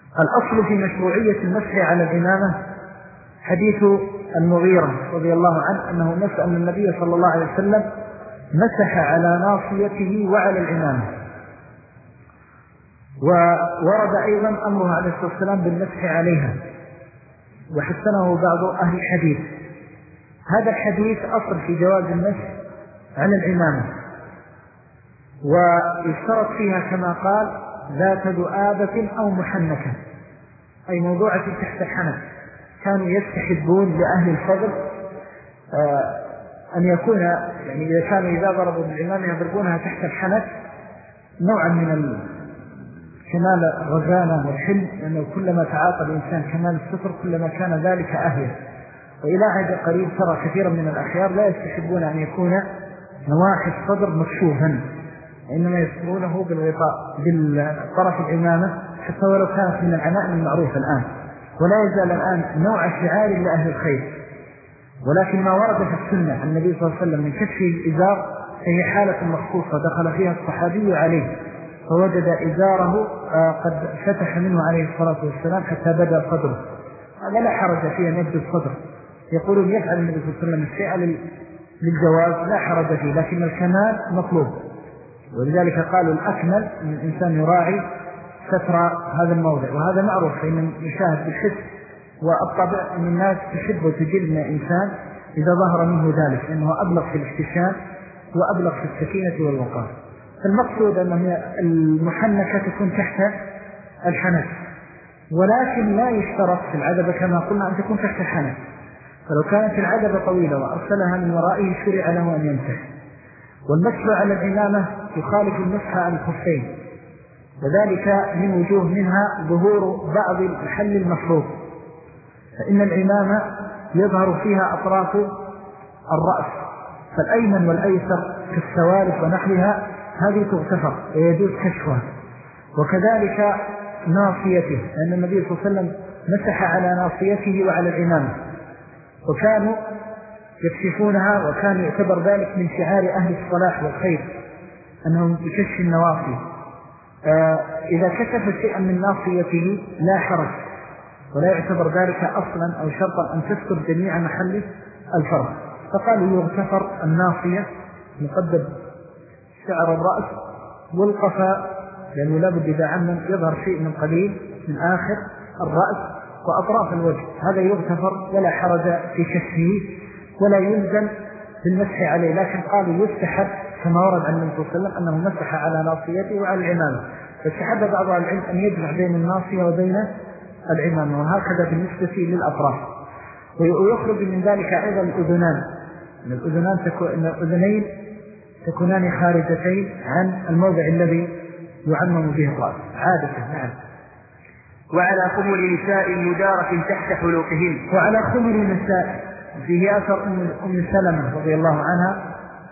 الأصل في مشروعية المسح على العمامة حديث المغيرة رضي الله عنه أنه نسأل النبي صلى الله عليه وسلم مسح على ناصيته وعلى العمامة. وورد أيضا أمره عليه الصلاة والسلام بالمسح عليها، وحسنه بعض أهل الحديث. هذا الحديث أصل في جواز المسح على العمامة، ويشترط فيها كما قال ذات ذؤابة أو محنكة، أي موضوعة تحت الحنك. كانوا يستحبون لأهل الفضل أن يكون يعني إذا كانوا إذا ضربوا بالعمامة يضربونها تحت الحنك نوعا من كمال الرزانة والحلم، لأنه كلما تعاطى الإنسان كمال الستر كلما كان ذلك أهيا. وإلى عهد قريب ترى كثيرا من الأخيار لا يستحبون أن يكون نواحي الصدر مكشوفا، إنما يسترونه بالغطاء بالطرف العمامة حتى ولو كانت من العمائم المعروفة الآن، ولا يزال الآن نوع شعار لأهل الخير. ولكن ما ورد في السنة عن النبي صلى الله عليه وسلم من كشف الإزار فهي حالة مخصوصة دخل فيها الصحابي عليه فوجد إزاره قد فتح منه عليه الصلاة والسلام حتى بدأ صدره، هذا لا حرج فيه أن يبدو الصدر. يقولون يفعل النبي صلى الله عليه وسلم الشيء للجواز لا حرج فيه، لكن الكمال مطلوب. ولذلك قالوا الأكمل أن الإنسان يراعي ستر هذا الموضع، وهذا معروف فإن يشاهد بالحس والطبع أن الناس تحب وتجل من إنسان إذا ظهر منه ذلك، لأنه أبلغ في الاحتشام وأبلغ في السكينة والوقار. فالمقصود أن المحنكة تكون تحت الحنك، ولكن لا يشترط في العدبة كما قلنا أن تكون تحت الحنك. فلو كانت العدبة طويلة وأرسلها من ورائه شرع له أن يمسح. والمسح على العمامة يخالف المسح على الخفين، وذلك من وجوه منها ظهور بعض الحل المفروض، فإن العمامة يظهر فيها أطراف الرأس، فالأيمن والأيسر كالسوالف ونحوها هذه تغتفر ويجوز كشفها، وكذلك ناصيته، لأن النبي صلى الله عليه وسلم مسح على ناصيته وعلى العمامة وكانوا يكشفونها، وكان يعتبر ذلك من شعار أهل الصلاح والخير أنهم بكشف النواصي. إذا كشف شيئا من ناصيته لا حرج، ولا يعتبر ذلك أصلا أو شرطا أن تستر جميع محل الفرق. فقالوا يغتفر الناصية مقدم شعر الرأس والقفاء، لأنه لابد إذا عمم يظهر شيء من قليل من آخر الرأس وأطراف الوجه، هذا يغتفر ولا حرج في كشفه ولا يلزم بالمسح عليه. لكن قالوا يستحب كما ورد عن النبي صلى الله عليه وسلم أنه مسح على ناصيته وعلى العمامة، فاستحب بعض العلم أن يجمع بين الناصية وبين العمامة، وهكذا بالنسبة للأطراف. ويخرج من ذلك أيضا الأذنان، الأذنين تكونان خارجتين عن الموضع الذي يعمم به الرأس عادة. نعم. وعلى خمر نساء مدارة تحت حلوقهن. وعلى خمر نساء فيه أثر أم سلمة رضي الله عنها،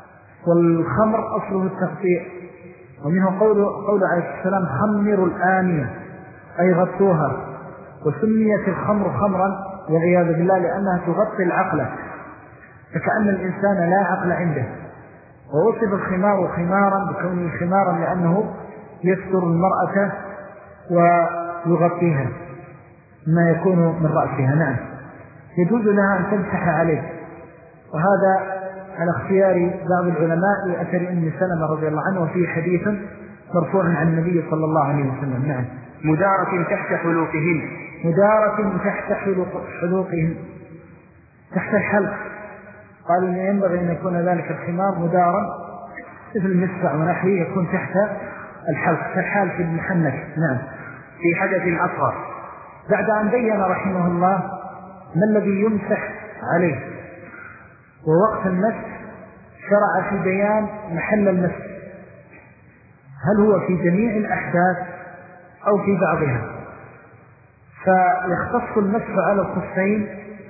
والخمر أصله التغطية، ومنه قول عليه السلام خمروا الآنية أي غطوها، وسميت الخمر خمرا والعياذ بالله لأنها تغطي العقل، فكأن الإنسان لا عقل عنده. ووصف الخمار خمارا بكونه خمارا لأنه يستر المرأة ويغطيها ما يكون من رأسها. نعم، يجوز لها أن تمسح عليه، وهذا على اختيار بعض العلماء لأثر أم سلمة رضي الله عنه، وفيه حديث مرفوع عن النبي صلى الله عليه وسلم. نعم. مدارة تحت حلوقهن. مدارة تحت حلوقهن، تحت الحلق. قالوا إن ينبغي أن يكون ذلك الخمار مدارا مثل المسفع ونحوه يكون تحت الحلق كالحال في المحنك. نعم. في حدث أصغر. بعد أن بين رحمه الله ما الذي يمسح عليه ووقت المسح، شرع في بيان محل المسح، هل هو في جميع الأحداث أو في بعضها. فيختص المسح على الخفين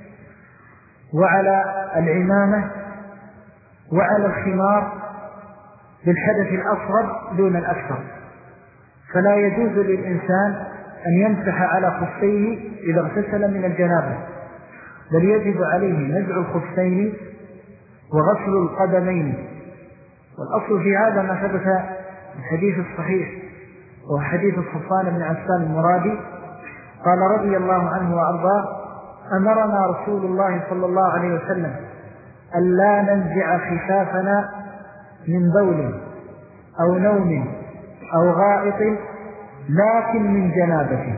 وعلى العمامة وعلى الخمار بالحدث الأصغر دون الأكثر، فلا يجوز للإنسان أن يمسح على خفيه إذا اغتسل من الجنابة، بل يجب عليه نزع الخفين وغسل القدمين. والأصل في هذا ما ثبت في الحديث الصحيح وهو حديث صفوان بن عسال المرادي قال رضي الله عنه وأرضاه: أمرنا رسول الله صلى الله عليه وسلم ألا ننزع خفافنا من بول أو نوم أو غائط لكن من جنابة.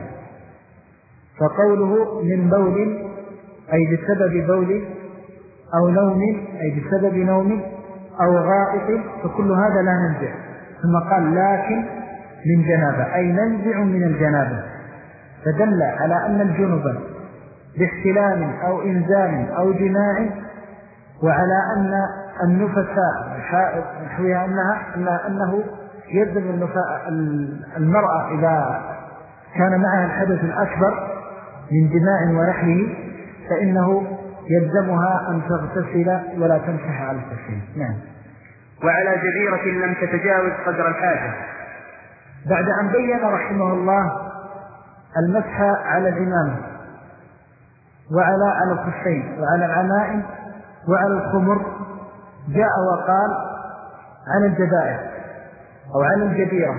فقوله من بول أي بسبب بول، أو نوم أي بسبب نوم، أو غائط، فكل هذا لا ننزع. ثم قال لكن من جنابة أي ننزع من الجنابة، فدل على أن الجنب باحتلام أو إنزال أو جماع، وعلى أن النفساء الحائض نحوها أنه يلزم المرأة إذا كان معها الحدث الأكبر من جماع ونحوه فإنه يلزمها أن تغتسل ولا تمسح على التسليم. نعم. وعلى جبيرة لم تتجاوز قدر الحاجة. بعد أن بين رحمه الله المسح على الإمامة وعلى الخفين وعلى العمائم وعلى الخمر، جاء وقال عن الجبائر أو عن الجبيرة.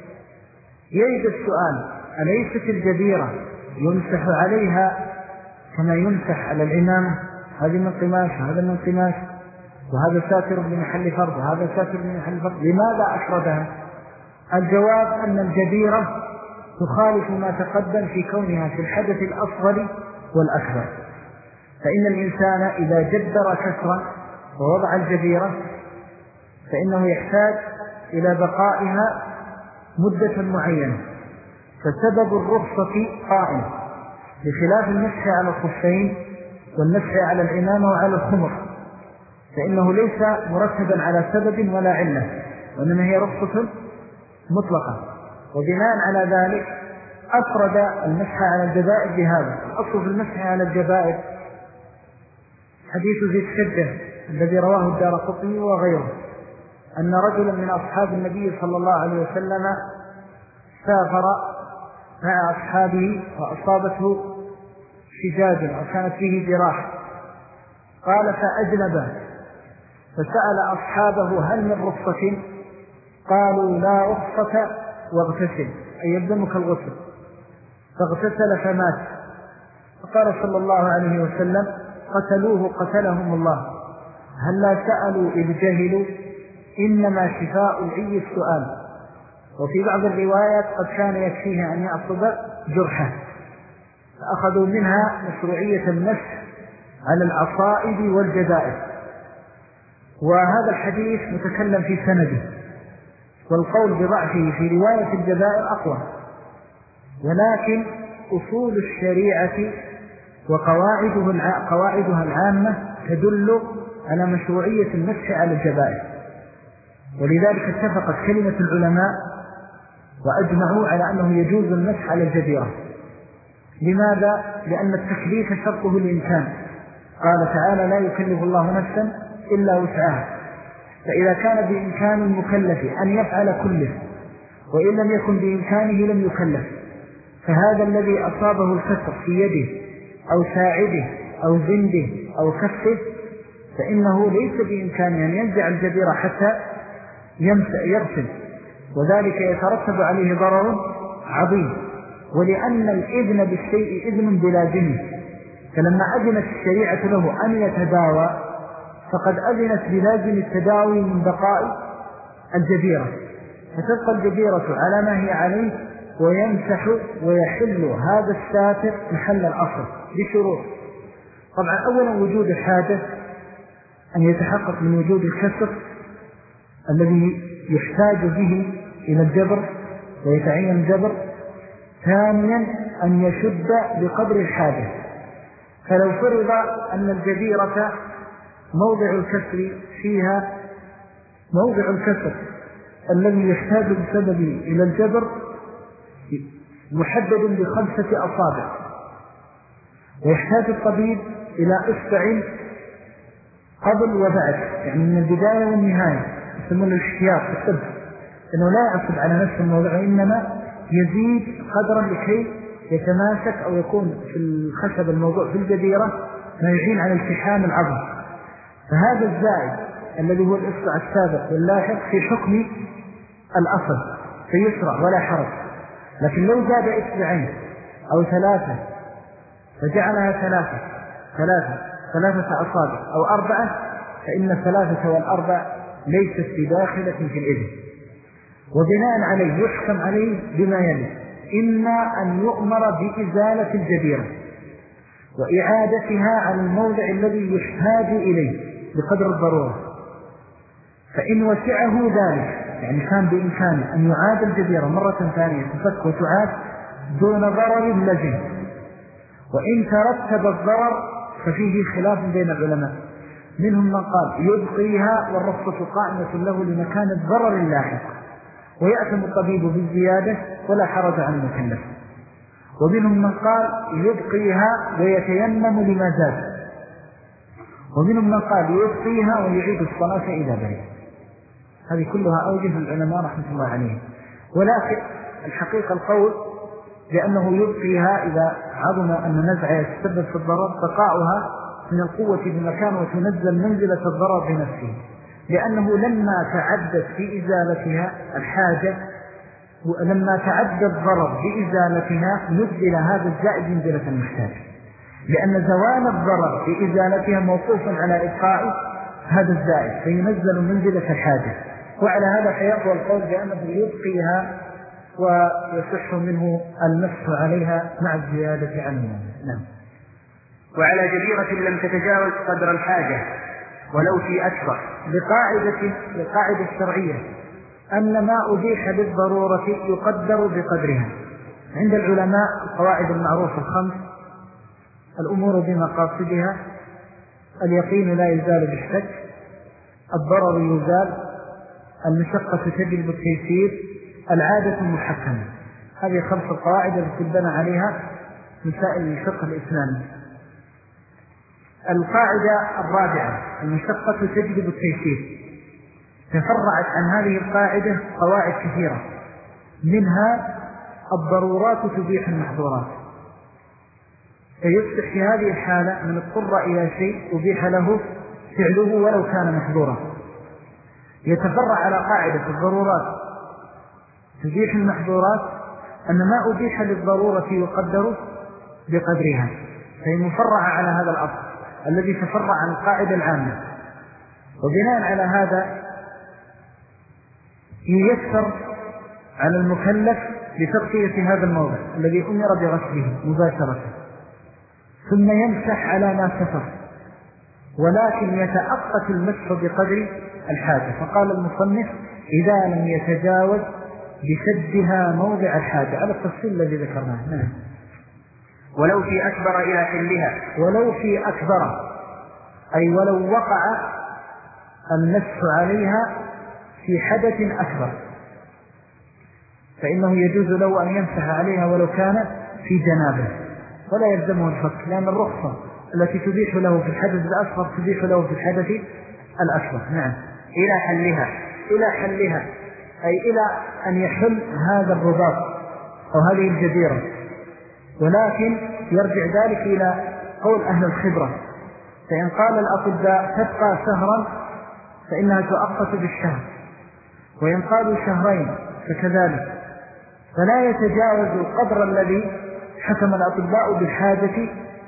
يريد السؤال: أليست الجبيرة يمسح عليها كما يمسح على العمامة؟ هذه من قماش وهذا من قماش، وهذا ساتر بمحل فرض وهذا ساتر بمحل فرض، لماذا أفردها؟ الجواب أن الجبيرة تخالف ما تقدم في كونها في الحدث الأصغر والأكبر، فإن الإنسان إذا جدر كسرا ووضع الجبيرة فإنه يحتاج إلى بقائها مدة معينة، فسبب الرخصة قائم، بخلاف المسح على الخفين والمسح على العمامة وعلى الخمر، فإنه ليس مرتبا على سبب ولا علة، وإنما هي رخصة مطلقة. وبناء على ذلك أفرد المسح على الجبائر بهذا. الأصل في المسح على الجبائر حديث ذي الشدة الذي رواه الدارقطني وغيره، أن رجلا من أصحاب النبي صلى الله عليه وسلم سافر مع أصحابه وأصابته شجاج أو كانت فيه جراح، قال فأجنب، فسأل أصحابه هل من رخصة؟ قالوا لا رخصة واغتسل، أي يلزمك الغسل، فاغتسل فمات. فقال صلى الله عليه وسلم قتلوه قتلهم الله، هل لا سألوا إذ جهلوا؟ إنما شفاء العي السؤال. وفي بعض الروايات قد كان يكفيه أن يعصب جرحه، فأخذوا منها مشروعية المسح على العصائب والجبائر. وهذا الحديث متكلم في سنده، والقول بضعفه في رواية الجبائر أقوى، ولكن أصول الشريعة وقواعدها العامة تدل على مشروعية المسح على الجبائر، ولذلك اتفقت كلمة العلماء وأجمعوا على أنه يجوز المسح على الجبيرة. لماذا؟ لأن التكليف شرطه الإمكان، قال تعالى لا يكلف الله نفسا إلا وسعها، فإذا كان بإمكان المكلف أن يفعل كله وإن لم يكن بإمكانه لم يكلف، فهذا الذي أصابه الكسر في يده أو ساعده أو زنده أو كفه فإنه ليس بإمكانه أن ينزع الجبيرة حتى يغسل، وذلك يترتب عليه ضرر عظيم. ولأن الإذن بالشيء إذن بلازمه، فلما أذنت الشريعة له أن يتداوى فقد أذنت بلازم التداوي من بقاء الجبيرة، فتبقى الجبيرة على ما هي عليه ويمسح ويحل هذا الساتر محل الأصل بشروط. طبعا أولا وجود الحاجة، أن يتحقق من وجود الكسر الذي يحتاج به إلى الجبر ويتعين الجبر. ثانيا أن يشد بقدر الحاجة، فلو فرض أن الجبيرة موضع الكسر فيها موضع الكسر الذي يحتاج بسبب إلى الجبر محدد ب5 أصابع، ويحتاج الطبيب إلى إصبع قبل وبعد، يعني من البداية والنهاية، يسمونه الاحتياط في الطب، إنه لا يعصب على نفس الموضع وإنما يزيد قدرا لكي يتماسك أو يكون في الخشب الموضوع في الجبيرة ما يعين على التحام العظم. فهذا الزائد الذي هو الإصبع السابق واللاحق في حكم الأصل فيشرع ولا حرج، لكن لو زاد إصبعين أو 3 فجعلها 3 أصابع أو 4 فإن 3 و4 ليست بداخلة في الإذن. وبناء عليه يحكم عليه بما يلي: إما أن يؤمر بإزالة الجبيرة وإعادتها على الموضع الذي يحتاج إليه بقدر الضرورة، فإن وسعه ذلك يعني كان بإمكانه أن يعاد الجبيرة مرة ثانية تفك وتعاد دون ضرر لزم. وإن ترتب الضرر ففيه خلاف بين العلماء، منهم من قال يبقيها والرخصة قائمة له لمكان الضرر اللاحق ويأتم الطبيب بالزيادة ولا حرج عن المكلف، ومنهم من قال يبقيها ويتيمم لما زاد، ومنهم من قال يبقيها ويعيد الصلاة إذا برئ. هذه كلها أوجه العلماء رحمة الله عليهم. ولكن الحقيقة القول لأنه يبقيها إذا عظم أن نزع يتسبب في الضرر بقاؤها من القوة بمكان وتنزل منزلة الضرر بنفسه، لأنه لما تعدت في إزالتها الحاجة ولما تعدى الضرر بإزالتها نزل هذا الزائد منزلة المحتاج، لأن زوال الضرر بإزالتها موقوف على إبقاء هذا الزائد فينزل منزلة الحاجة. وعلى هذا فيقوى القول بأنه يبقيها ويصح منه النص عليها مع الزيادة عنها. نعم. وعلى جبيرة لم تتجاوز قدر الحاجة ولو في أكبر، لقاعدة الشرعية أن ما أبيح للضرورة يقدر بقدرها. عند العلماء القواعد المعروفة الخمس: الأمور بمقاصدها، اليقين لا يزال بالشك، الضرر يزال، المشقة تجلب التيسير، العادة المحكمة. هذه 5 القواعد التي تبنى عليها مسائل الفقه الإسلامي. القاعدة الرابعة: المشقة تجلب التيسير. تفرعت عن هذه القاعدة قواعد كثيرة، منها الضرورات تبيح المحظورات، فيصبح في هذه الحالة من اضطر إلى شيء أبيح له فعله ولو كان محظورا. يتفرع على قاعدة الضرورات تبيح المحظورات أن ما أبيح للضرورة يقدر بقدرها، فهي مفرعة على هذا الأصل الذي تفرع عن القاعدة العامة. وبناء على هذا ييسر على المكلف لتغطية هذا الموضع الذي أمر بغسله مباشرة، ثم يمسح على ما سفر، ولكن يتأقت المسح بقدر الحاجة. فقال المصنف: إذا لم يتجاوز بشدها موضع الحاجة، على التفصيل الذي ذكرناه. نعم. ولو في أكبر إلى حلها، ولو في أكبر أي ولو وقع المسح عليها في حدث أكبر فإنه يجوز له أن يمسح عليها ولو كان في جنابه ولا يلزمه الفك، لأن الرخصة التي تبيح له في الحدث الأصغر تبيح له في الحدث الأكبر. نعم. إلى حلها أي إلى أن يحل هذا الرباط أو هذه الجزيرة، ولكن يرجع ذلك إلى قول أهل الخبرة. فإن قال الأطباء تبقى شهرا فإنها تؤقت بالشهر، وإن قالوا شهرين فكذلك، فلا يتجاوز القدر الذي حكم الأطباء بالحاجة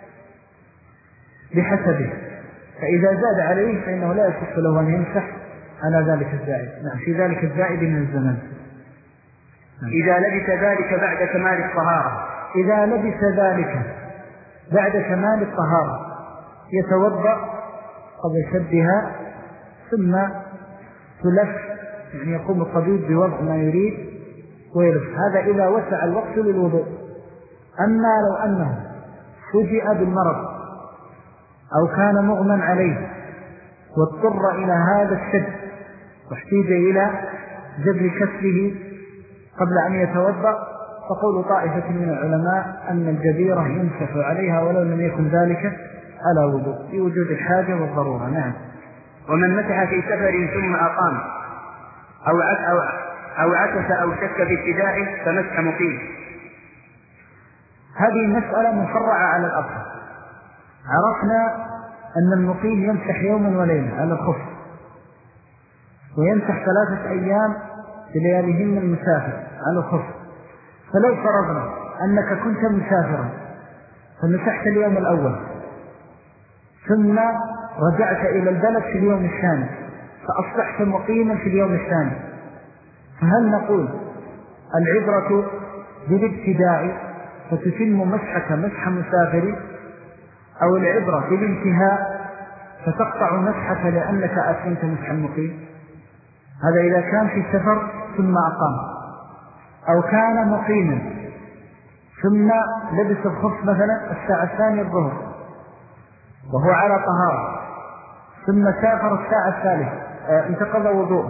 بحسبه، فإذا زاد عليه فإنه لا يصح له أن يمسح على ذلك الزائد. نعم. في ذلك الزائد من الزمان. إذا لبس ذلك بعد كمال الطهارة، إذا لبس ذلك بعد كمال الطهارة يتوضأ قبل شدها ثم تلف، يعني يقوم الطبيب بوضع ما يريد ويلف. هذا إذا وسع الوقت للوضوء. أما لو أنه فجئ بالمرض أو كان مغمى عليه واضطر إلى هذا الشد واحتاج إلى جبر كسره قبل أن يتوضأ، فقول طائفة من العلماء أن الجبيرة يمسح عليها ولو لم يكن ذلك على وضوء في وجود الحاجة والضرورة. نعم. ومن مسح في سفر ثم أقام أو عكس أو شك في ابتدائه فمسح مقيم. هذه مسألة مفرعة على الأصل. عرفنا أن المقيم يمسح يوما وليلة على الخف، ويمسح 3 أيام بلياليهن المسافر على الخف. فلو فرضنا أنك كنت مسافرا فمسحت اليوم الأول ثم رجعت إلى البلد في اليوم الثاني فأصبحت مقيما في اليوم الثاني، فهل نقول العبرة بالابتداء فتتم مسحك مسح مسافر، أو العبرة بالانتهاء فتقطع مسحك لأنك أتممت مسح المقيم؟ هذا إذا كان في سفر ثم أقام، أو كان مقيما ثم لبس الخف مثلا الساعة الثانية الظهر وهو على طهارة، ثم سافر الساعة الثالثة انتقض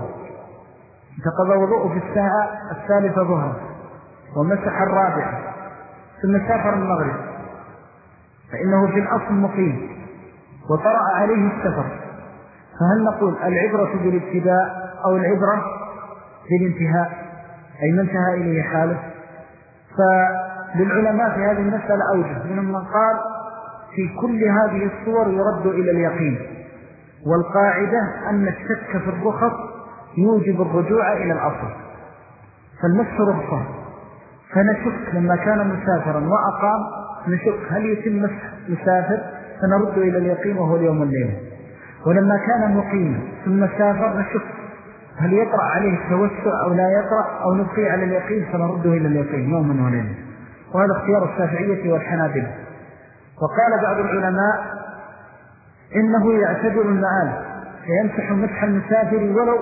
وضوءه في الساعة الثالثة ظهرا ومسح الرابعة ثم سافر المغرب، فإنه في الأصل مقيم وطرأ عليه السفر، فهل نقول العبرة بالابتداء أو العبرة بالانتهاء أي ما انتهى إليه حاله؟ فللعلماء في هذه المسألة أوجه، منهم من قال في كل هذه الصور يرد إلى اليقين، والقاعدة أن الشك في الرخص يوجب الرجوع إلى الأصل، فالمسح رخصة، فنشك لما كان مسافرا وأقام نشك هل يتم مسح مسافر فنرد إلى اليقين وهو اليوم الليلة، ولما كان مقيما ثم سافر نشك هل يطرأ عليه التوسع أو لا يطرأ، أو نبقي على اليقين فنرده إلى اليقين يوما وليلة، وهذا اختيار الشافعية والحنابلة. وقال بعض العلماء إنه يعتبر المآل فيمسح مسح المسافر ولو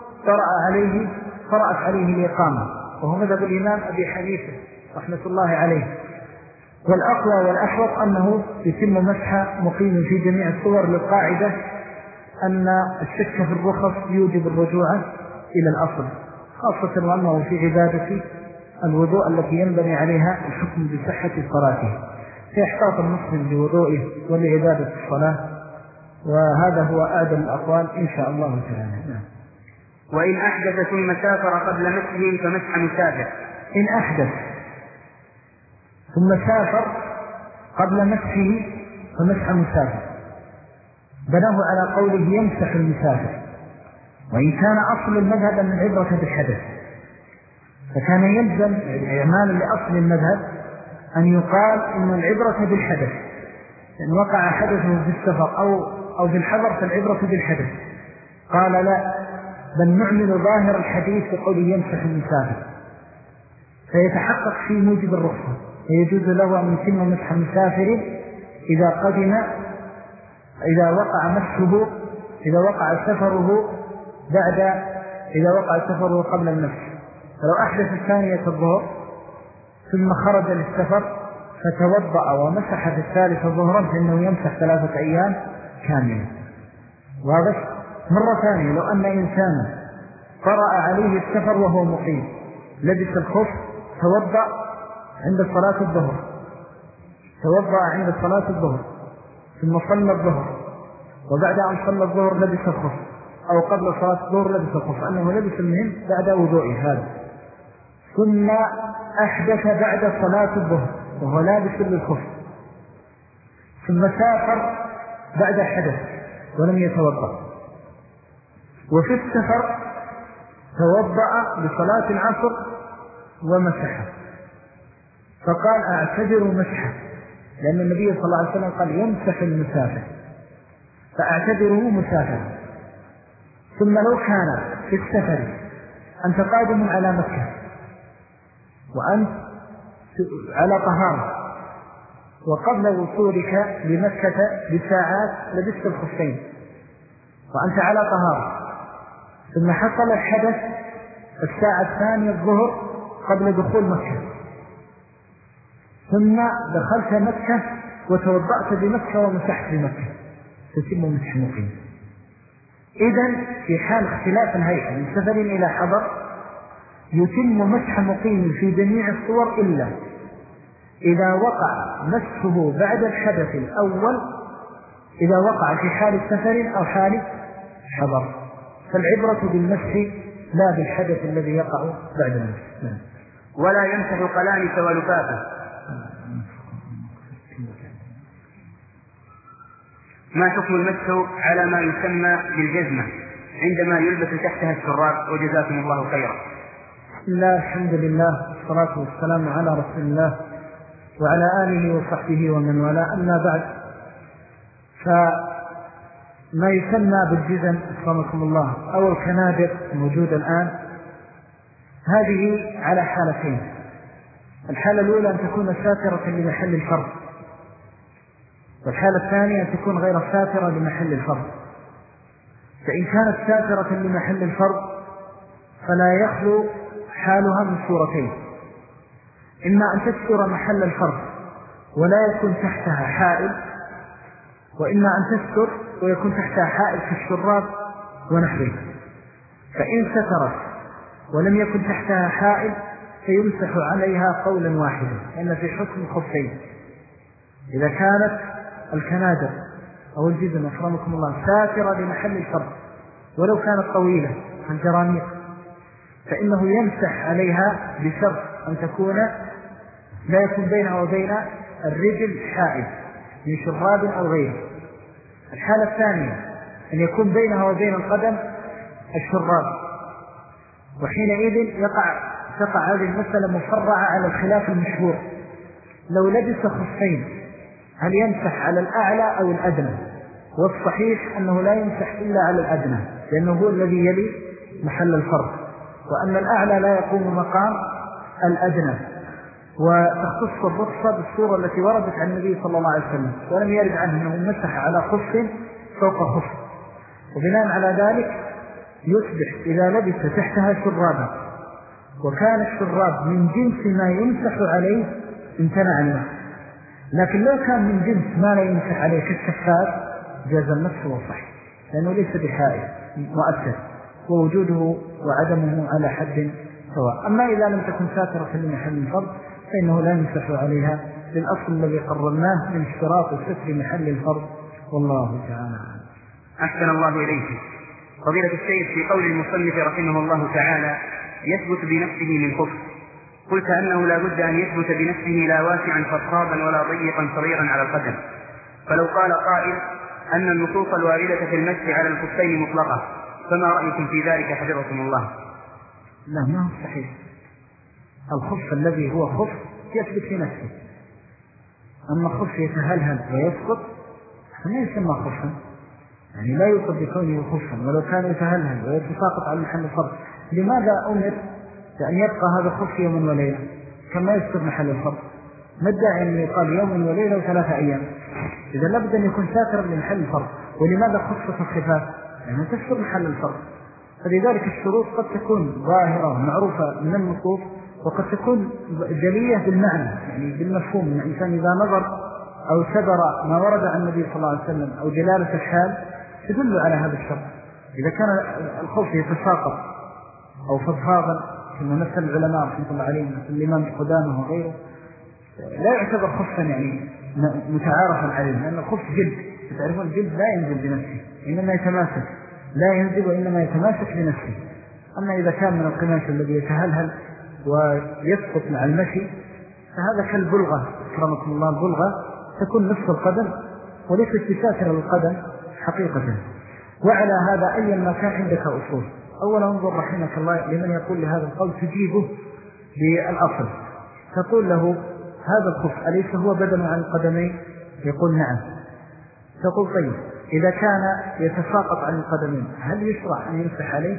طرأت عليه الإقامة، وهو مذهب الإمام أبي حنيفة رحمة الله عليه، والأقوى والأحوط أنه يتم مسح مقيم في جميع الصور، للقاعدة أن الشك في الرخص يوجب الرجوع إلى الأصل، خاصة وأنه في عبادة الوضوء التي ينبني عليها الحكم بصحة صلاته، فيحتاط المسلم بوضوئه ولعبادة الصلاة، وهذا هو أعدل الأقوال إن شاء الله تعالى. وإن أحدث ثم سافر قبل مسحه فمسح مسافر. إن أحدث ثم سافر قبل مسحه فمسح مسافر، بناه على قوله يمسح المسافر، وإن كان أصل المذهب أن العبرة بالحدث، فكان يلزم إعمالا لأصل المذهب أن يقال إن العبرة بالحدث، إن وقع حدثه في السفر أو في الحضر فالعبرة بالحدث. قال لا، بل نعمل ظاهر الحديث بقوله يمسح المسافر، فيتحقق في موجب الرخصة، فيجوز له أن يتم مسح المسافر إذا قدم، إذا وقع سفره قبل المسح. فلو أحدث الثانية الظهر ثم خرج للسفر فتوضأ ومسح في الثالثة ظهرا فإنه يمسح 3 أيام كاملة. واضح؟ مرة ثانية، لو أن إنسانا قرأ عليه السفر وهو مقيم، لبس الخف، توضأ عند صلاة الظهر ثم صلى الظهر، وبعد أن صلى الظهر لبس الخف، أو قبل صلاة الظهر لبس الخف، أنه لبس المهم بعد وضوئه هذا، ثم أحدث بعد صلاة الظهر وهو لابس للخف، ثم سافر بعد حدث ولم يتوضأ، وفي السفر توضأ لصلاة العصر ومسحه، فقال أعتبر مسحه، لأن النبي صلى الله عليه وسلم قال يمسح المسافر، فأعتبره مسافر. ثم لو كان في السفر أنت قادم على مكة وأنت على طهارة، وقبل وصولك لمكة بساعات لبست الخفين وأنت على طهارة، ثم حصل الحدث الساعة الثانية الظهر قبل دخول مكة، ثم دخلت مكة وتوضأت بمكة ومسحت بمكة، تتم مسح مقيم. إذن في حال اختلاف الهيئة من سفر إلى حضر يتم مسح مقيم في جميع الصور، إلا إذا وقع مسحه بعد الحدث الأول، إذا وقع في حال السفر أو حال حضر، فالعبرة بالمسح لا بالحدث الذي يقع بعد المسح. ولا يمسح قلانس ولفافه. ما حكم المسح على ما يسمى بالجزمة عندما يلبس تحتها الشراب؟ وجزاكم الله خيرا. بسم الله، الحمد لله، والصلاة والسلام على رسول الله وعلى آله وصحبه ومن والاه. أما بعد، فما يسمى بالجزم أكرمكم الله أو الكنادر موجودة الآن، هذه على حالتين. الحالة الأولى أن تكون ساترة لمحل الفرض، والحالة الثانية أن تكون غير ساترة لمحل الفرض. فإن كانت ساترة لمحل الفرض فلا يخلو حالها من صورتين: إما أن تستر محل الفرض ولا يكون تحتها حائل، وإما أن تستر ويكون تحتها حائل كالشراب ونحوه. فإن سترت ولم يكن تحتها حائل فيمسح عليها قولا واحدا، لأن في حكم الخفين. إذا كانت الكنادر أو الجزم أكرمكم الله ساترة لمحل الفرض ولو كانت طويلة كالجرانيق، فإنه يمسح عليها بشرط أن تكون لا يكون بينها وبين الرجل حائل من شراب أو غيره. الحالة الثانية أن يكون بينها وبين القدم الشراب، وحينئذ تقع هذه المسألة مفرعة على الخلاف المشهور: لو لبس خفين هل يمسح على الأعلى أو الأدنى؟ والصحيح أنه لا يمسح إلا على الأدنى، لأنه هو الذي يلي محل الفرض، وأن الأعلى لا يقوم مقام الأدنى. وتختص الرخصة بالصورة التي وردت عن النبي صلى الله عليه وسلم، ولم يرد عنه أنه مسح على خف فوق خف. وبناء على ذلك يصبح إذا لبس تحتها شرابا وكان الشراب من جنس ما يمسح عليه امتنع المسح، لكن لو كان من جنس ما لا يمسح عليه كالشفاف جاز المسح والصح، لأنه ليس بحائل مؤثر، ووجوده وعدمه على حد سواء. أما إذا لم تكن ساترة لمحل الفرض فإنه لا يمسح عليها للأصل الذي قررناه من اشتراط ستر محل الفرض، والله تعالى. أحسن الله إليك. فضيلة الشيخ، في قول المصنف رحمه الله تعالى يثبت بنفسه من كفر، قلت أنه لا بد أن يثبت بنفسه لا واسعا فضفاضا ولا ضيقا صغيرا على القدم. فلو قال قائل أن النصوص الواردة في المسح على الخفين مطلقة، فما رأيكم في ذلك حفظكم الله؟ لا، ما هو صحيح. الخف الذي هو خف يثبت في نفسه، أما خف يتهلهل ويسقط فما يسمى خفا، يعني لا يوصف بكونه خفا ولو كان يتهلهل ويتساقط على محل الفرض. لماذا أمر بأن يبقى هذا خف يوم وليلة كما يستر محل الفرض؟ ما الداعي أن يقال يوم وليلة و3 أيام؟ إذا لابد أن يكون ساترا لمحل الفرض. ولماذا خفت الخفاف؟ يعني تستر محل الفرض. فلذلك الشروط قد تكون ظاهرة معروفة من النصوص، وقد تكون جلية بالمعنى، يعني بالمفهوم. يعني الإنسان إذا نظر أو سبر ما ورد عن النبي صلى الله عليه وسلم أو جلالة الحال تدل على هذا الشرط. إذا كان الخوف يتساقط أو فضفاضا كما مثل العلماء رحمه الله عليهم مثل الإمام القدامى وغيره، لا يعتبر خفا يعني متعارفا عليه، لأن الخف جلد، تعرفون الجلد لا ينزل بنفسه إنما يتماسك، لا ينزل وإنما يتماسك بنفسه. أما إذا كان من القماش الذي يتهلهل ويسقط مع المشي فهذا كالبلغة أكرمكم الله. البلغة تكون نصف القدم وليست بساترة للقدم حقيقة. وعلى هذا أي ما كان عندك أصول، أولا انظر رحمك الله لمن يقول لهذا القول تجيبه بالأصل، تقول له هذا الخف أليس هو بدل عن القدمين؟ يقول نعم. تقول طيب إذا كان يتساقط عن القدمين هل يشرع أن يمسح عليه؟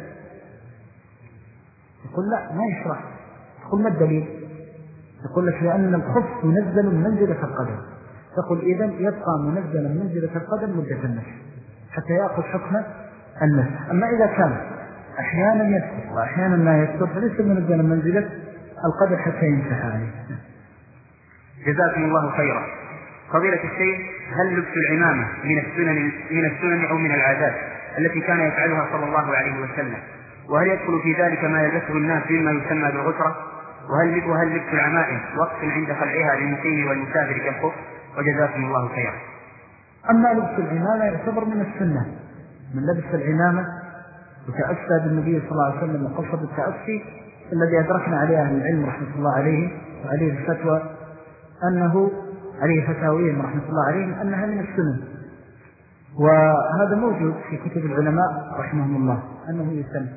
يقول لا، ما يشرع. تقول ما الدليل؟ يقول لك لأن الخف منزل منزلة القدم. تقول إذن يبقى منزلا منزلة القدم مدة المسح حتى يأخذ حكم المسح. أما إذا كان أحيانا يسقط وأحيانا لا يسقط فليس منزلا منزلة القدم حتى يمسح عليه. جزاكم الله خيرا. فضيلة الشيخ، هل لبس العمامة من السنن أو من العادات التي كان يفعلها صلى الله عليه وسلم؟ وهل يدخل في ذلك ما يلبسه الناس مما يسمى بالغترة؟ وهل لبس العمائم وقت عند خلعها للمقيم والمسافر كالخف؟ وجزاكم الله خيرا. أما لبس العمامة يعتبر من السنة، من لبس العمامة وتأسى بالنبي صلى الله عليه وسلم وقصد التأسي الذي أدركنا عليه أهل العلم رحمة الله عليه وعليه الفتوى أنه عليه فتاويهم رحمة الله عليهم أنها من السنن. وهذا موجود في كتب العلماء رحمهم الله أنه يسن.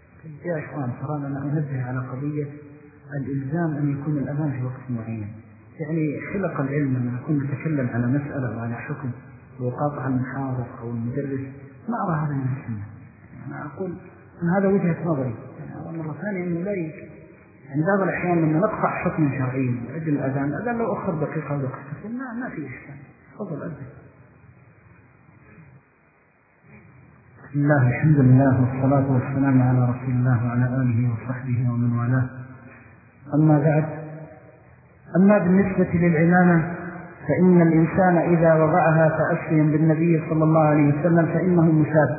يا إخوان ترانا أنبه على قضية الإلزام أن يكون الأمان في وقت معين. يعني خلق العلم لما نكون نتكلم على مسألة وعلى حكم وقاطع المحاضر أو المدرس ما أرى هذا من السنة. أنا أقول أن هذا وجهة نظري. يعني مرة ثانية أنه لا يعني بعض الأحيان لما نقطع حكم شرعي من أجل الأذان لو أخر دقيقة ودقيقتين ما في إشكال. تفضل أذن. بسم الله الحمد لله والصلاة والسلام على رسول الله وعلى آله وصحبه ومن والاه. أما بعد، أما بالنسبة للعمامة فإن الإنسان إذا وضعها تأسيا بالنبي صلى الله عليه وسلم فإنه مثاب،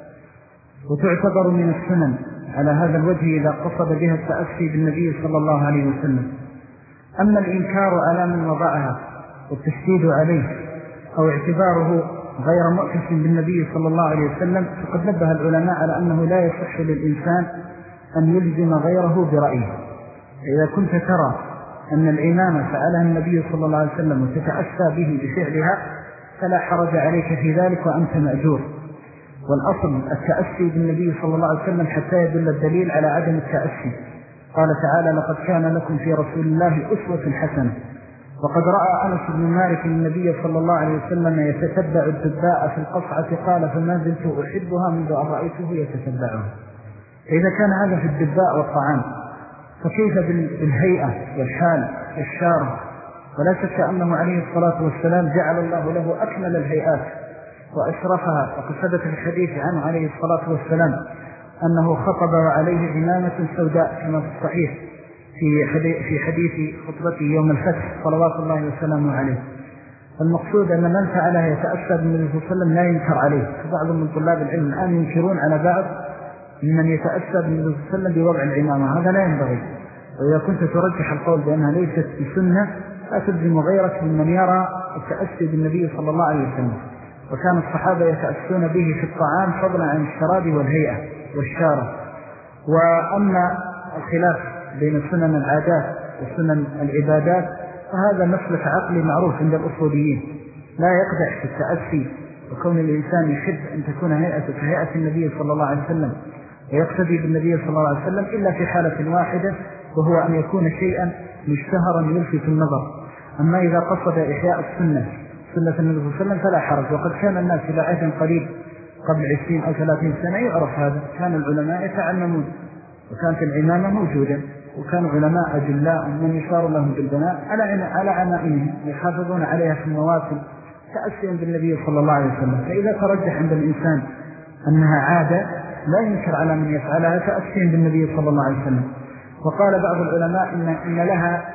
وتعتبر من السنن على هذا الوجه إذا قصد بها التأسي بالنبي صلى الله عليه وسلم. أما الإنكار على من وضعها والتشديد عليه أو اعتباره غير مؤكس بالنبي صلى الله عليه وسلم فقد نبه العلماء على أنه لا يصح للإنسان أن يلزم غيره برأيه. إذا كنت ترى أن العمامة فعلها النبي صلى الله عليه وسلم وتتأسى به بفعلها فلا حرج عليك في ذلك وأنت مأجور. والأصل التأسي بالنبي صلى الله عليه وسلم حتى يدل الدليل على عدم التأسي. قال تعالى: لقد كان لكم في رسول الله أسوة حسنة. وقد رأى أنس بن مالك النبي صلى الله عليه وسلم يتتبع الدباء في القصعة قال: فما زلت أحبها منذ أن رأيته يتتبعها. فإذا كان هذا في الدباء والطعام فكيف بالهيئة والحال والشارة؟ ولا شك أنه عليه الصلاة والسلام جعل الله له أكمل الهيئات وأشرفها. وقد ثبت في الحديث عنه عليه الصلاة والسلام أنه خطب وعليه عمامة سوداء كما في الصحيح في حديث خطبته يوم الفتح صلوات الله وسلامه عليه. المقصود أن من فعلها يتأسى بالنبي صلى الله عليه وسلم لا ينكر عليه. فبعض من طلاب العلم الآن ينكرون على بعض ممن يتأسى بالنبي صلى الله عليه وسلم بوضع العمامة، هذا لا ينبغي. وإذا كنت ترجح القول بأنها ليست بسنة لا تلزم غيرك ممن يرى التأسي بالنبي صلى الله عليه وسلم. وكان الصحابة يتأسون به في الطعام فضلا عن الشراب والهيئة والشارة. وأما الخلاف بين سنن العادات وسنن العبادات فهذا مسلك عقلي معروف عند الأصوليين، لا يقدح في التأسي وكون الإنسان يحب أن تكون هيئته كهيئة النبي صلى الله عليه وسلم ويقتدي بالنبي صلى الله عليه وسلم إلا في حالة واحدة، وهو أن يكون شيئا مشتهرا يلفت النظر. أما إذا قصد إحياء سنة النبي صلى الله عليه وسلم فلا حرج. وقد كان الناس إلى عهد قريب قبل 20 أو 30 سنة يعرف هذا، كان العلماء يتعلمون وكانت العمامة موجودة، وكان علماء أجلاء من يشار لهم بالبناء على عمائمهم يحافظون عليها في المواسم تأسيا بالنبي صلى الله عليه وسلم. فإذا ترجح عند الإنسان أنها عادة لا ينكر على من يفعلها تأسيا بالنبي صلى الله عليه وسلم. وقال بعض العلماء إن لها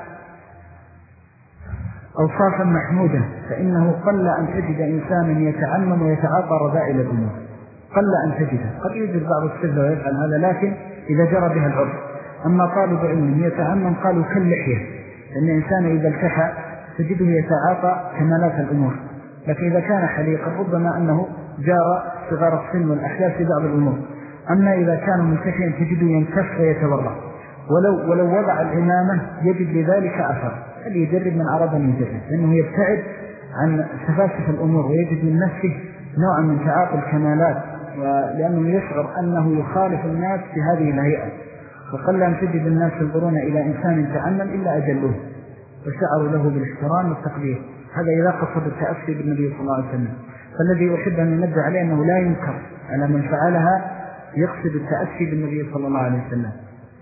أوصافا محمودة، فإنه قل أن تجد إنسانا يتعمم ويتعاطى رذائل الأمور، قل أن تجده. قد يوجد بعض السلة ويفعل هذا لكن إذا جرى بها العرف. أما طالب علم يتعمم قالوا كاللحية، لأن الإنسان إذا التحى تجده يتعاطى كمالات الأمور. لكن إذا كان حليقا ربما أنه جار صغار السن والأحداث في بعض الأمور. أما إذا كان منتحيا تجده ينكف ويتورع، ولو وضع العمامة يجد لذلك أثر. فليجرب من أراد أن يجرب، لأنه يبتعد عن سفاسف الأمور ويجد من نفسه نوعا من تعاطي الكمالات، ولأنه يشعر أنه يخالف الناس في هذه الهيئة. وقل أن تجد الناس ينظرون إلى إنسان تعلم إلا أجلوه وشعروا له بالاحترام والتقدير. هذا إذا قصد التأسي بالنبي صلى الله عليه وسلم. فالذي أحب أن ينبه عليه أنه لا ينكر على من فعلها يقصد التأسي بالنبي صلى الله عليه وسلم.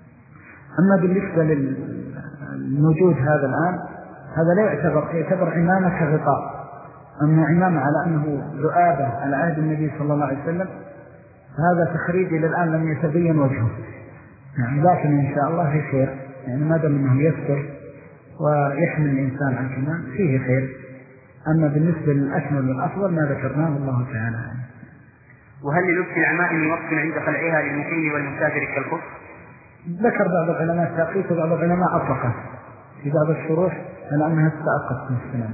أما بالنسبة للموجود هذا الآن هذا لا يعتبر عمامة كغطاء. أما عمامة على أنه ذؤابة على عهد النبي صلى الله عليه وسلم هذا تخريج إلى الآن لم يتبين وجهه، يعني لكن إن شاء الله في خير، يعني ما دام أنه يستر ويحمل الإنسان عن كمان فيه خير. أما بالنسبة للأكمل والأفضل ما ذكرناه الله تعالى. وهل للبس العمائم وقت عند خلعها للمقيم والمسافر كالكفر؟ ذكر بعض العلماء التأقيت وبعض العلماء أطلقت في بعض الشروح على أنها تتأقت من السلام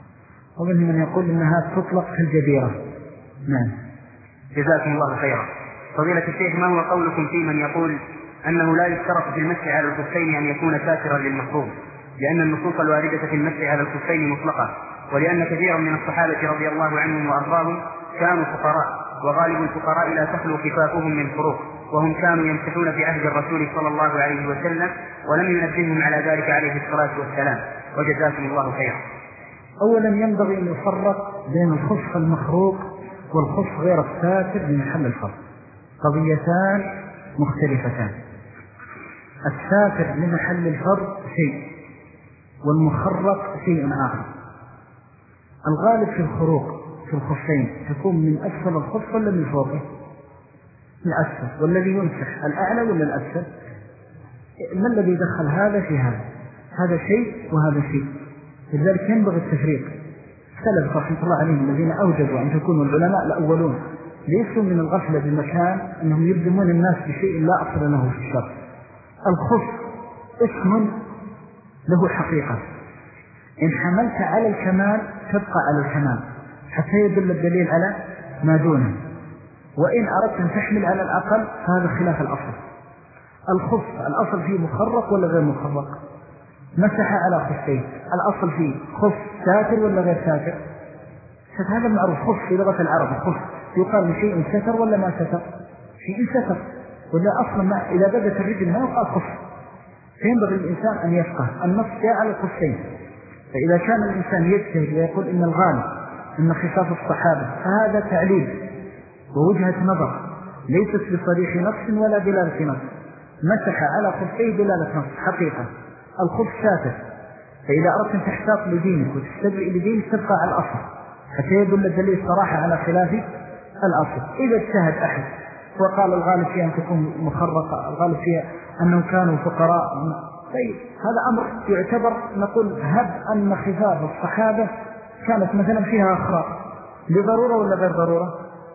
ومنهم من يقول أنها تطلق في الجبيرة. نعم. جزاكم الله خيرا. فضيلة الشيخ، ما هو قولكم في من يقول أنه لا يشترط في المسح على الخفين أن يكون ساترا للمحفوظ، لأن النصوص الواردة في المسح على الخفين مطلقة، ولأن كثيرا من الصحابة رضي الله عنهم وأرضاهم كانوا فقراء، وغالب الفقراء لا تخلو كفافهم من فروق، وهم كانوا يمسحون في عهد الرسول صلى الله عليه وسلم ولم ينبههم على ذلك عليه الصلاة والسلام، وجزاكم الله خيرا. أولا ينبغي أن يفرق بين الخف المخروق والخف غير الساتر بمحل الفرق، قضيتان مختلفتان. الساتر لمحل الفرق شيء والمخرق شيء آخر. الغالب في الخروق في الخفين تكون من أسفل الخف ولا من فوقه؟ من أسفل. والذي يمسح الأعلى ولا الأسفل؟ ما الذي دخل هذا في هذا؟ هذا شيء وهذا شيء. لذلك ينبغي التفريق. السلف رحمة الله عليهم الذين أوجبوا أن تكونوا العلماء الأولون ليسوا من الغفلة بمكان أنهم يلزمون الناس بشيء لا أصل له في الشرع. الخف اسم له حقيقة، إن حملت على الكمال تبقى على الكمال حتى يدل الدليل على ما دونه، وإن أردت أن تحمل على الأقل فهذا خلاف الأصل. الخف الأصل فيه مخرق ولا غير مخرق؟ مسح على خفين، الأصل فيه خف ساتر ولا غير ساتر؟ هذا معروف. خف في لغة العرب خف يقال شيء ستر ولا ما ستر؟ شيء ستر، ولا أصلا ما إذا بدت الرجل ما يقال خف. فينبغي الإنسان أن يفقه النص جاء على الخفين. فإذا كان الإنسان يجتهد ويقول إن الغالب إن خفاف الصحابة فهذا تعليل ووجهة نظر ليست بصريح نص ولا دلالة نص. مسح على خفيه دلالة نص حقيقة. الخف ساتر، فإذا أردت أن تحتاط لدينك وتستدعي لدينك تبقى على الأصل حتى يدل الدليل صراحة على خلاف الأصل. إذا اجتهد أحد وقال الغالب فيها أن تكون مخرقة، الغالب فيها أنهم كانوا فقراء، طيب هذا أمر يعتبر نقول هب أن خفاف الصحابة كانت مثلا فيها أخراق لضرورة ولا غير ضرورة؟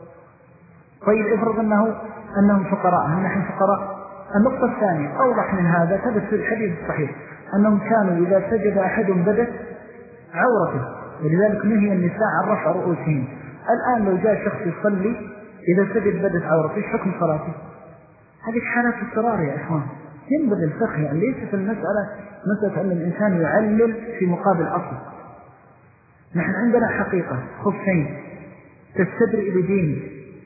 طيب افرض أنهم فقراء، هل نحن فقراء؟ النقطة الثانية أوضح من هذا ثبت في الحديث الصحيح أنهم كانوا إذا سجد أحد بدت عورته، ولذلك نهي النساء عن رفع رؤوسهم. الآن لو جاء شخص يصلي إذا سجد بدت عورته إيش حكم صلاته؟ هذه حالات اضطرار يا إخوان. ينبغي الفقه، يعني ليست المسألة مسألة أن الإنسان يعلل في مقابل أصل. نحن عندنا حقيقة خفين تستدرئ بدينك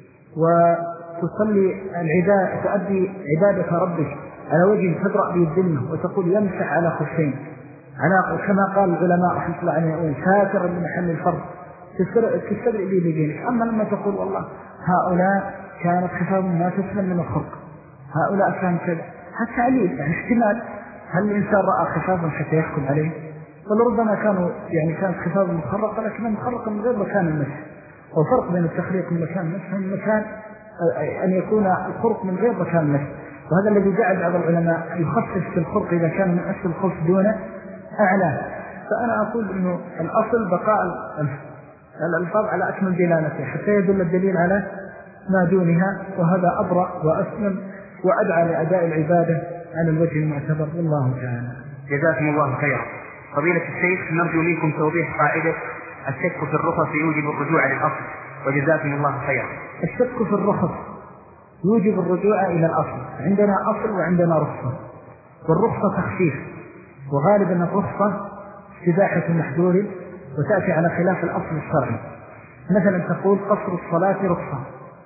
وتصلي العبادة، تؤدي عبادة ربك على وجه تدرأ بالذمة وتقول يمسح على خفين على كما قال العلماء رحمة الله عليهم ساتر من محل الفرض تستدرئ بدينك. أما لما تقول والله هؤلاء كانت خفافهم ما تسلم من الخلق، هؤلاء كان كذا، هذا تعليل. يعني احتمال هل الإنسان رأى خفافا حتى يحكم عليه؟ ولربما كانت خفافا مخرقة لكنها مخرقة من غير مكان المسح. وفرق بين التخريق من مكان المسح ومن مكان أن يكون الخرق من غير مكان المسح. وهذا الذي جعل بعض العلماء يخصص في الخرق إذا كان من أسفل الخف دون أعلاه. فأنا أقول إنه الأصل بقاء الألفاظ على أكمل دلالته حتى يدل الدليل على ما دونها، وهذا أبرأ وأسلم وأدعى لأداء العبادة على الوجه المعتبر. والله تعالى. جزاكم الله خيرا. فضيلة الشيخ نرجو منكم توضيح قاعدة الشك في الرخص يوجب الرجوع للأصل، وجزاكم الله خيرا. الشك في الرخص يوجب الرجوع إلى الأصل. عندنا أصل وعندنا رخصة، والرخصة تخفيف، وغالبا الرخصة استباحة محذور وتأتي على خلاف الأصل الشرعي. مثلا تقول قصر الصلاة رخصة،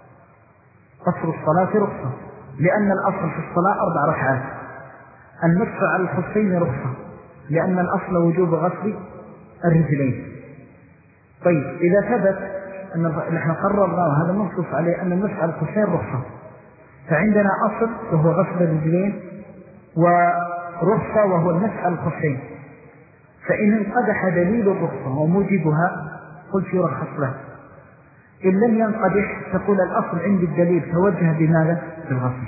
قصر الصلاة رخصة لأن الأصل في الصلاة 4 ركعات. المسح على الخفين رخصة لأن الأصل وجوب غسل الرجلين. طيب إذا ثبت أن نحن قررنا وهذا منصوص عليه أن المسح على الخفين رخصة، فعندنا أصل وهو غسل الرجلين، ورخصة وهو المسح على الخفين. فإن انقدح دليل الرخصة وموجبها قلت يرخص له. إن لم ينقدح تقول الأصل عند الدليل توجه بماذا؟ بالغسل.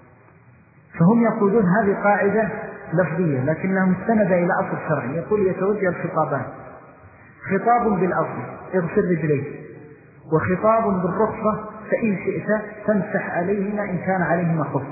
فهم يقولون هذه قاعدة لفظية لكنها مستندة إلى أصل شرعي. يقول يتوجه الخطابان، خطاب بالأصل اغسل رجليك، وخطاب بالرخصة فإن شئت تمسح عليهما إن كان عليهما خف.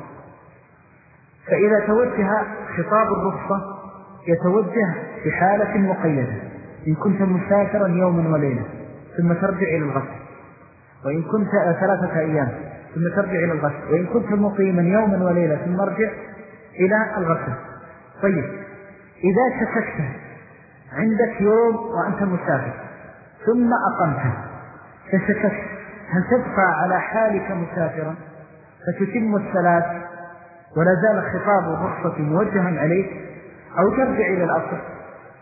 فإذا توجه خطاب الرخصة يتوجه في حالة مقيدة، إن كنت مسافرا يوما وليلة ثم ترجع إلى الغسل، وإن كنت 3 أيام ثم ترجع إلى الغسل، وإن كنت مقيما يوما وليلة ثم ارجع إلى الغسل. طيب إذا شككت عندك يوم وأنت مسافر ثم أقمت فشككت هل تبقى على حالك مسافرا فتتم الثلاث ولا زال خطاب الرخصة موجها عليك، أو ترجع إلى الأصل؟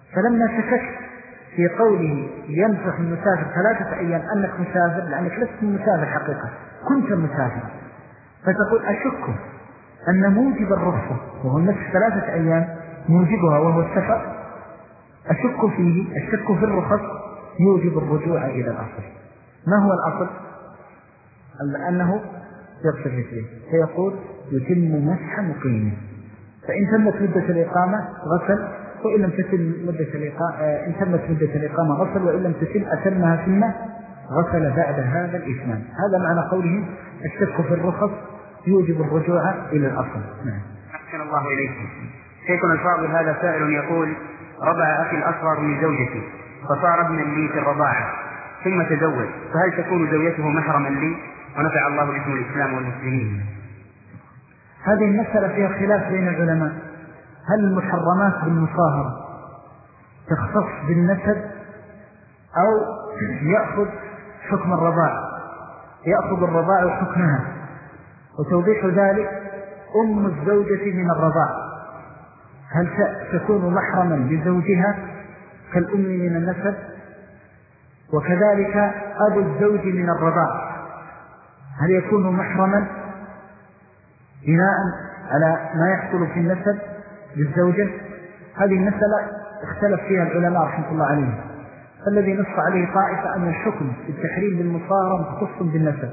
فلما شككت في قوله ينفخ المسافر 3 أيام أنك مسافر، لأنك لست مسافر حقيقة، كنت مسافر، فتقول أشك أن موجب الرخصة وهو النفس 3 أيام موجبها وهو السفر، أشك فيه، الشك في الرخص يوجب الرجوع إلى الأصل. ما هو الأصل؟ أنه يغسل رجليه، فيقول يتم مسح مقيم، فإن تمت مدة الإقامة غسل، وإن لم تتم إن تمت مدة الإقامة غسل، وإن لم تتم أتمها سنة غسل بعد هذا الإتمام. هذا معنى قولهم الشك في الرخص يوجب الرجوع إلى الأصل. نعم. أحسن الله إليكم. شيخنا الفاضل هذا سائل يقول: رضع أخي الأصغر من زوجتي فصار ابنا لي في الرضاعة ثم تزوج، فهل تكون زوجته محرما لي؟ ونفع الله باسم الإسلام والمسلمين. هذه المسألة فيها خلاف بين العلماء، هل المحرمات بالمصاهرة تختص بالنسب أو يأخذ حكم الرضاع، يأخذ الرضاع حكمها؟ وتوضيح ذلك أم الزوجة من الرضاع هل تكون محرما لزوجها كالأم من النسب؟ وكذلك أبو الزوج من الرضاع هل يكون محرما بناء على ما يحصل في النسب للزوجة؟ هذه المسألة اختلف فيها العلماء رحمة الله عليهم، فالذي نص عليه طائفة أن الحكم بالتحريم بالمصاهرة مختص بالنسب،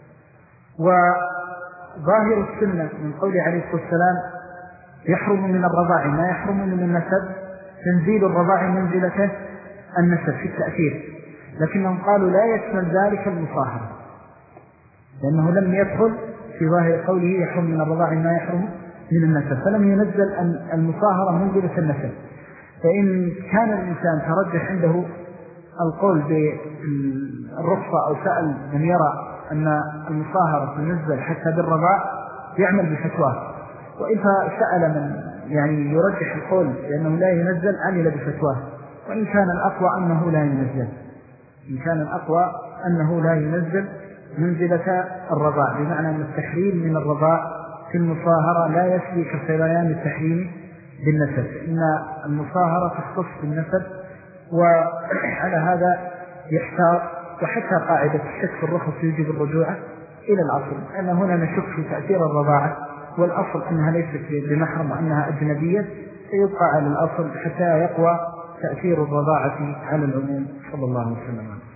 وظاهر السنة من قول عليه الصلاة والسلام يحرم من الرضاع ما يحرم من النسب، تنزيل الرضاع منزلة النسب في التأثير، لكنهم قالوا لا يشمل ذلك المصاهرة، لأنه لم يدخل في ظاهر قوله يحرم من الرضاع ما يحرم من النسب، فلم ينزل المصاهرة منزلة النسب. فإن كان الإنسان ترجح عنده القول بالرخصة أو سأل من يرى أن المصاهرة تنزل حتى بالرضاع يعمل بفتواه، وإن سأل من يعني يرجح القول لأنه لا ينزل عمل بفتواه، وإن كان الأقوى أنه لا ينزل، إن كان الأقوى أنه لا ينزل منزلة الرضاع، بمعنى أن التحريم من الرضاع في المصاهرة لا يسلي كسريان التحريم بالنسب، إن المصاهرة تختص بالنسب، وعلى هذا يحتاط. وحتى قاعدة الشك في الرخص يجب الرجوع إلى الأصل، أن هنا نشك في تأثير الرضاعة، والأصل أنها ليست بمحرم وأنها أجنبية، فيبقى على الأصل حتى يقوى تأثير الرضاعة على العموم. صلى الله عليه وسلم.